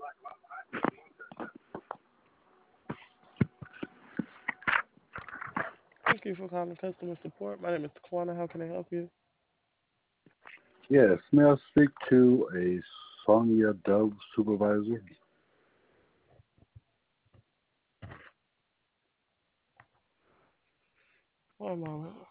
Thank you for calling customer support. My name is Taquana. How can I help you? Yes, may I speak to a Sonia Dove supervisor? One moment.